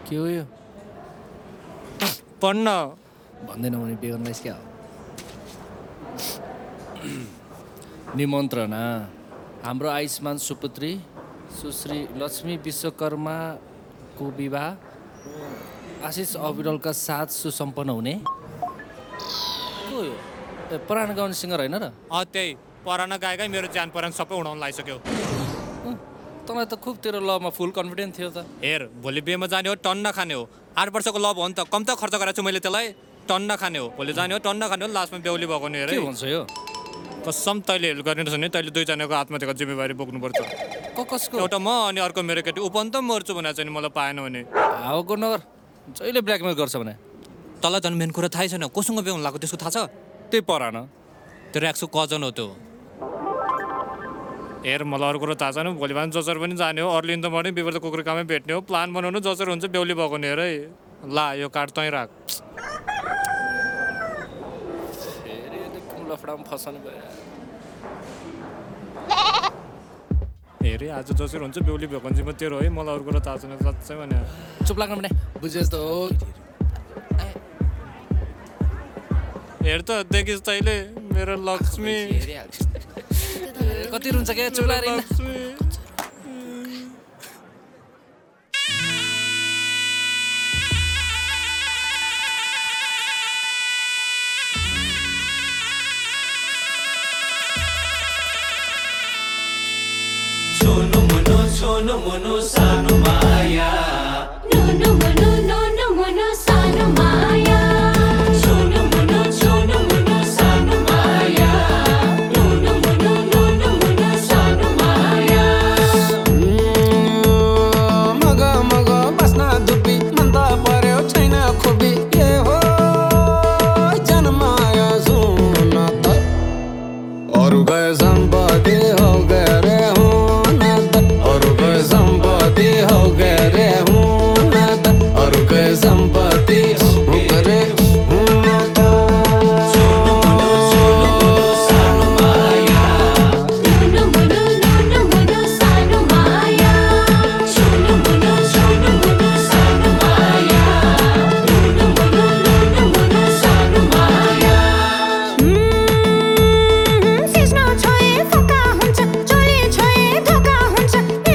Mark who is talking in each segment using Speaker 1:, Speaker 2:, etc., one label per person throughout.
Speaker 1: के हो यो
Speaker 2: पढ्न
Speaker 1: भन्दैन भने बिहे गर्नलाइस् क्या हो निमन्त्रणा हाम्रो आयुष्मान सुपुत्री सुश्री लक्ष्मी विश्वकर्माको विवाह आशिष अविरलका साथ सुसम्पन्न हुने को यो पुरानो गाउने सिङ्गर होइन र
Speaker 2: त्यही पराना गाएकै मेरो ज्यान परान सबै उडाउन लागिसक्यो
Speaker 1: तँलाई त खुब तेरो लभमा फुल कन्फिडेन्ट थियो त
Speaker 2: हेर भोलि बिहेमा जाने हो टन्न खाने हो 8 वर्षको लभ हो नि त कम त खर्च गरेको छु मैले त्यसलाई टन्न खाने हो भोलि जाने हो टन्न खाने हो लास्टमा बेहुली भएको नि हेर
Speaker 1: के भन्छ यो
Speaker 2: कसम तैँले हेल्प गर्ने रहेछ नि तैँले दुईजनाको आत्महत्याको जिम्मेवारी बोक्नुपर्छ
Speaker 1: कसको
Speaker 2: एउटा म अनि अर्को मेरो केटी उपन त मर्छु भनेको छ नि मलाई पाएन भने
Speaker 1: हावाको नगर जहिले ब्ल्याकमेल गर्छ भने
Speaker 2: तँलाई झन् मेन कुरा थाहै छैन कोसँग बिहे हुन लाग्यो त्यसको थाहा छ
Speaker 1: त्यही परान
Speaker 2: त्यो ऱ्याक्सको कजन हो त्यो हेर मलाई अरू कुरो थाहा छैन भोलि बिहान जसरी पनि जाने हो early in the morning before the कुखुराकामै भेट्ने हो प्लान बनाउनु जसरी हुन्छ बेहुली भएको नि हेर है ला यो कार्ड तैँ राख
Speaker 1: लफडामा फसाउनु भयो
Speaker 2: हेरे आज जसरी हुन्छ बेहुली भएको जिम्मा तेरो है मलाई अरू कुरो थाहा छैन साँच्चै भने
Speaker 1: चुप लाग्नु भने बुझेस् त हो
Speaker 2: हेर त देखिस् तैँले मेरो लक्ष्मी
Speaker 1: कति रुन्छ क्या चुप लागेर
Speaker 2: Lakshmi
Speaker 3: Sono mono sano maya no mono sano maya sono mono sano maya no mono sano maya
Speaker 4: maga basna dubi manda paryo chaina khobi ye ho janmaya sunata aur gaye sambade ho gaye re संपत्ति हो गए रे हूँ मैं तो और कोई संपत्ति हो गए हूँ मैं तो
Speaker 3: sono mono sano maya no mono sano maya sono mono sano maya no mono sano maya
Speaker 5: सिस्नो छोए फका हुन्छ चोली छोए धोका हुन्छ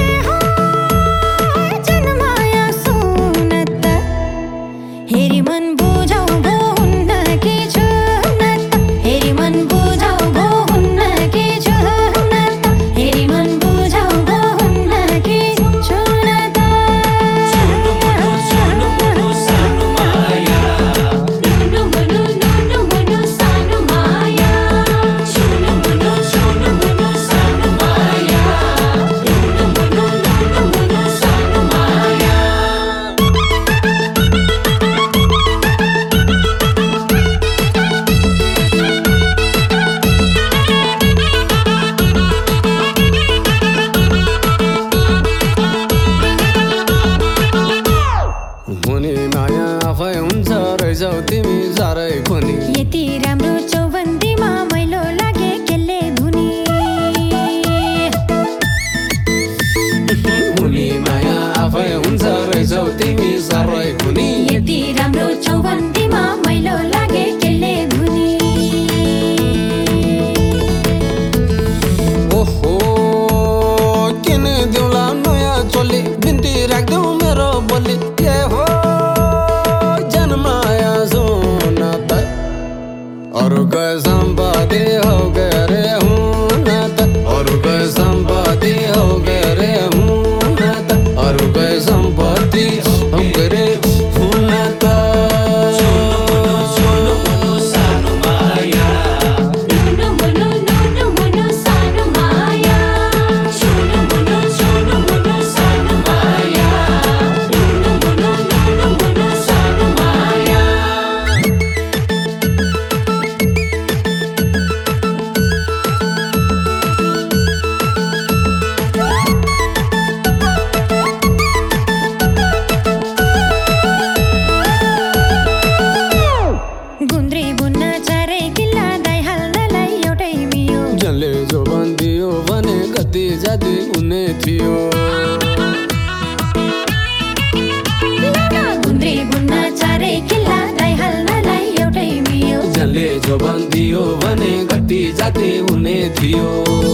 Speaker 5: हेरी मन बुझाउ भो हुन्न के छु न त हेरी मन बुझाउ भो हुन्न के छु न त हेरी मन बुझाउ भो हुन्न के छु न त
Speaker 3: sono mono sano maya no mono sano maya sono mono sano maya no mono sano maya
Speaker 4: हुने माया आफै हुन्छ रहेछौ तिमी साह्रै खुनी
Speaker 5: यति राम्रो चौबन्दीमा मैलो लागे केले धुनी
Speaker 4: हुने माया आफै हुन्छ रहेछौ तिमी साह्रै खुनी
Speaker 5: यति राम्रो चौबन्दीमा मैलो लागे केले धुनी
Speaker 4: ओहो किन दिउँला नयाँ चोली बिन्ती राख्देऊ मेरो बोली के हो जनमाया सोना त अरू कोही सम्पत्ति हो गए रे हूँ न त अरू कोही सम्पत्ति हो गए रे हूँ न त अरू कोही सम्पत्ति हो जो बन्दियो भने घटी जाति हुने थियो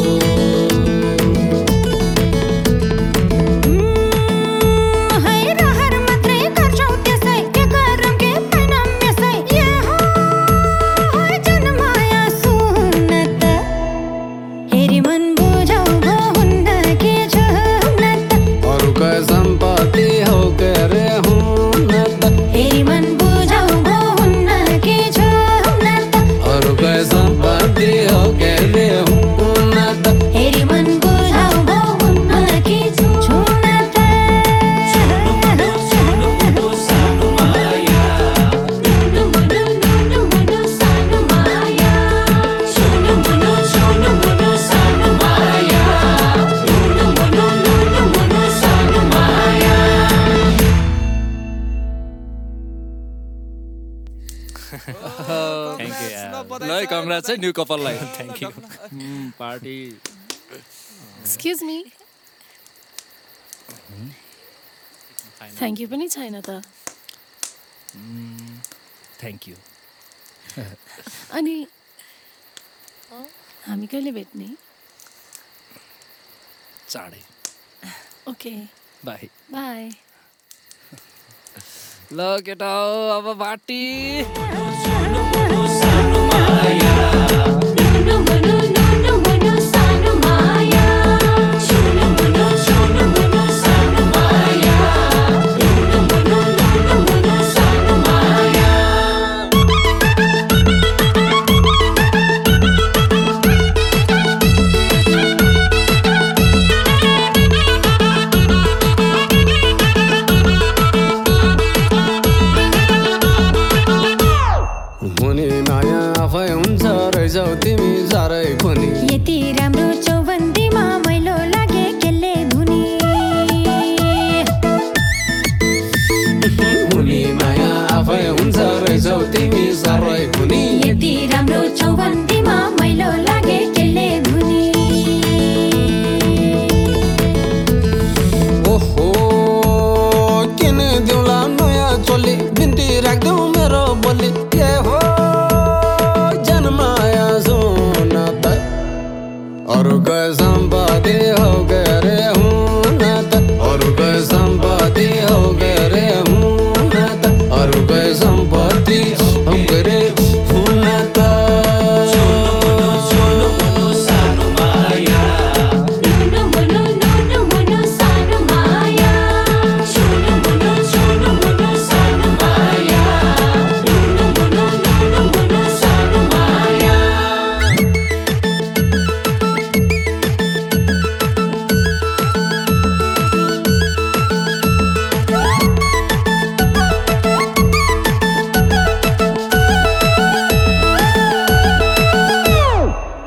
Speaker 4: सम्पत्ति हो के रे हुन त
Speaker 5: हेरी मन बुझाउ भो हुन्न के छु न त
Speaker 4: अरूकै सम्पत्ति हो के रे हुन त
Speaker 5: हेरी मन बुझाउ भो हुन्न के छु न त
Speaker 3: नुनु मुनु सानो माया नुनु मुनु सानो माया नुनु मुनु सानो माया नुनु मुनु सानो माया
Speaker 2: थ्याङ्क यू यार
Speaker 1: ल कङ्ग्रेट्स है न्यू कपललाई
Speaker 2: thank you
Speaker 1: party
Speaker 6: excuse me thank you पनि छैन त
Speaker 1: थ्याङ्क यू
Speaker 6: अनि हामी कहिले भेट्ने
Speaker 1: चाँडै
Speaker 6: ओके
Speaker 1: बाई
Speaker 6: बाई
Speaker 1: ल केटा हो अब पार्टी
Speaker 3: नुनु मुनु